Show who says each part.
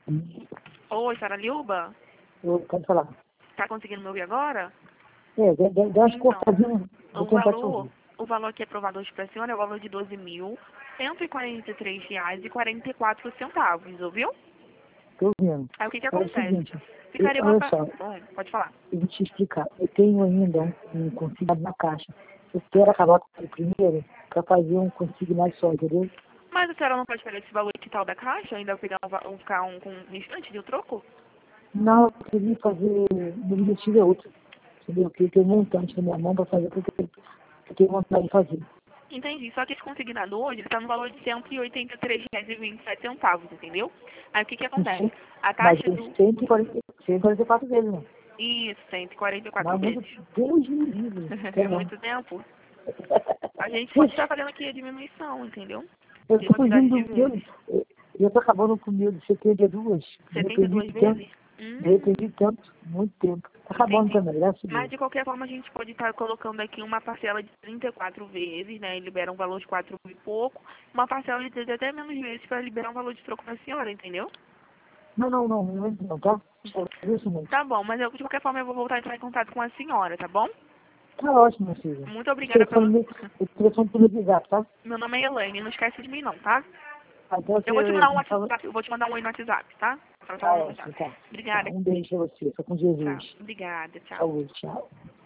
Speaker 1: Oi, Sara Lilba?
Speaker 2: Eu quero falar.
Speaker 1: Tá conseguindo me ouvir agora?
Speaker 2: Deu umas
Speaker 1: Então,
Speaker 2: cortadinhas. Vou tentar te
Speaker 1: o
Speaker 2: ouvir.
Speaker 1: valor que é aprovado hoje para a senhora é o valor de R$ 12.143,44, ouviu?
Speaker 2: Tô ouvindo.
Speaker 1: Aí o que
Speaker 2: É o
Speaker 1: acontece?
Speaker 2: seguinte,
Speaker 1: Ficaria uma...
Speaker 2: olha só,
Speaker 1: Pode falar.
Speaker 2: eu vou te explicar. Eu tenho ainda um consignado na caixa. Eu quero acabar com ele primeiro para fazer um consignado só, entendeu?
Speaker 1: Mas a senhora não pode pegar esse valor que tal da caixa, ainda pegar ficar com um restante de um troco?
Speaker 2: Não, eu queria fazer, meu objetivo é outro. Entendeu? Eu queria ter um montante na minha mão para fazer porque eu tenho vontade de fazer.
Speaker 1: Entendi, só que esse consignado hoje está no valor de R$ 183,27, entendeu? Aí o que acontece? A
Speaker 2: Mas
Speaker 1: taxa
Speaker 2: tem
Speaker 1: do...
Speaker 2: 144 vezes, né?
Speaker 1: Isso, 144
Speaker 2: Mas
Speaker 1: vezes.
Speaker 2: Deus me livre.
Speaker 1: É
Speaker 2: Quero não.
Speaker 1: muito tempo. A gente pode estar fazendo aqui a diminuição, entendeu?
Speaker 2: Eu
Speaker 1: De
Speaker 2: tô
Speaker 1: quantidade
Speaker 2: fugindo
Speaker 1: de
Speaker 2: do meu.
Speaker 1: vezes.
Speaker 2: Eu tô acabando com o meu de 72. Me arrependi
Speaker 1: 72
Speaker 2: tanto.
Speaker 1: vezes?
Speaker 2: Me arrependi tanto. Muito tempo. Tá acabando
Speaker 1: Entendi.
Speaker 2: também, graças a
Speaker 1: Mas
Speaker 2: Deus.
Speaker 1: de qualquer forma a gente pode estar colocando aqui uma parcela de 34 vezes, né? E libera um valor de 4 mil e pouco. Uma parcela de até menos vezes para liberar um valor de troco para a senhora, entendeu?
Speaker 2: Não, tá? Isso mesmo.
Speaker 1: Tá bom, mas eu, de qualquer forma eu vou voltar a entrar em contato com a senhora, tá bom?
Speaker 2: Tá ótimo, minha filha.
Speaker 1: Muito obrigada pelo...
Speaker 2: O telefone pelo WhatsApp, tá?
Speaker 1: Meu nome é Elaine, não esquece de mim não, tá?
Speaker 2: Então
Speaker 1: Eu vou te mandar um
Speaker 2: me fala.
Speaker 1: WhatsApp, eu vou te mandar um oi no WhatsApp, tá? Pra
Speaker 2: Tá
Speaker 1: falar no
Speaker 2: ótimo,
Speaker 1: WhatsApp.
Speaker 2: tá. Tá,
Speaker 1: Obrigada.
Speaker 2: um beijo pra você. Fica com
Speaker 1: Tchau.
Speaker 2: Jesus.
Speaker 1: Obrigada, tchau.
Speaker 2: Saúde, tchau.